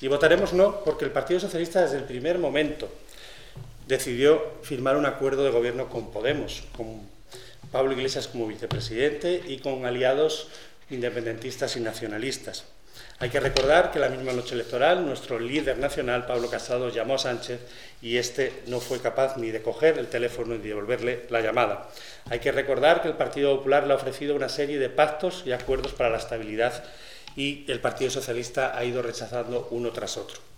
Y votaremos no porque el Partido Socialista desde el primer momento decidió firmar un acuerdo de gobierno con Podemos, con Pablo Iglesias como vicepresidente y con aliados independentistas y nacionalistas. Hay que recordar que la misma noche electoral nuestro líder nacional, Pablo Casado, llamó a Sánchez y este no fue capaz ni de coger el teléfono ni de devolverle la llamada. Hay que recordar que el Partido Popular le ha ofrecido una serie de pactos y acuerdos para la estabilidad y el Partido Socialista ha ido rechazando uno tras otro.